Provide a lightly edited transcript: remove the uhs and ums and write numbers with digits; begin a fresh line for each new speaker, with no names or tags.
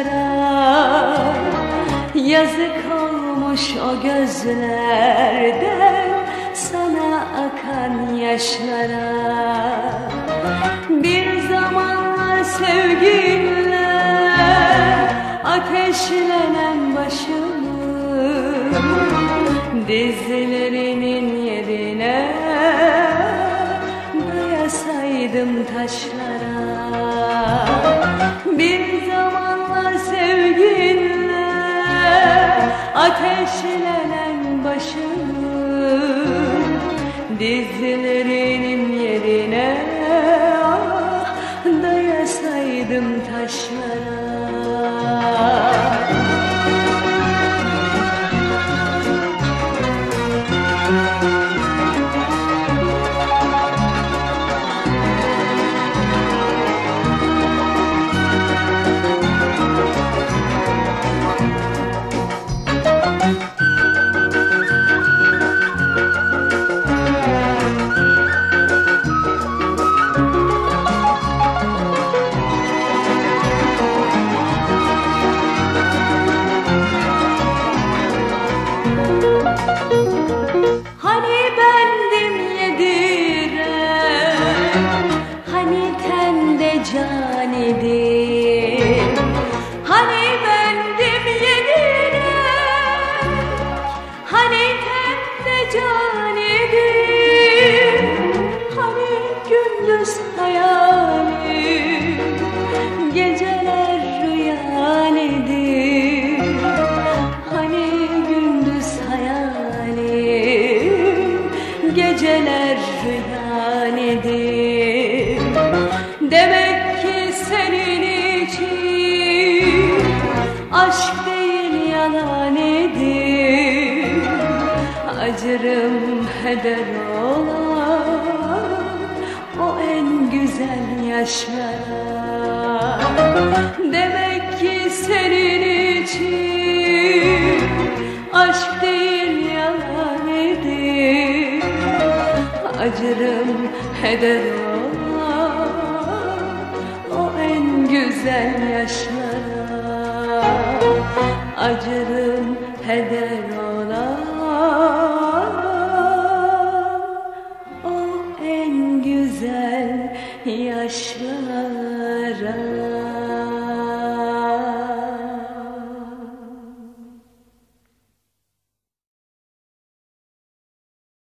yaşlara, yazık olmuş o gözlerden sana akan yaşlara. Bir zamanlar sevginle ateşlenen başımı dizlerinin yerine dayasaydım taşlara. Bir zamanlar sevginle ateşlenen başımı dizlerinin yerine dayasaydım taşlara. Hani bendim yediren, hani tende can idim. Hani bendim yediren, hani tende can idim. Hani gündüz hayalim, geceler rüyan idim. Hani gündüz hayalim, geceler rüyan edim. Demek ki senin için aşk değil yalan edim. Acırım heder olan o en güzel yaşlara. Demek ki senin için aşk değil yalan edim. Acırım heder olan o en güzel yaşlara. Acırım heder olan o en güzel yaşlara.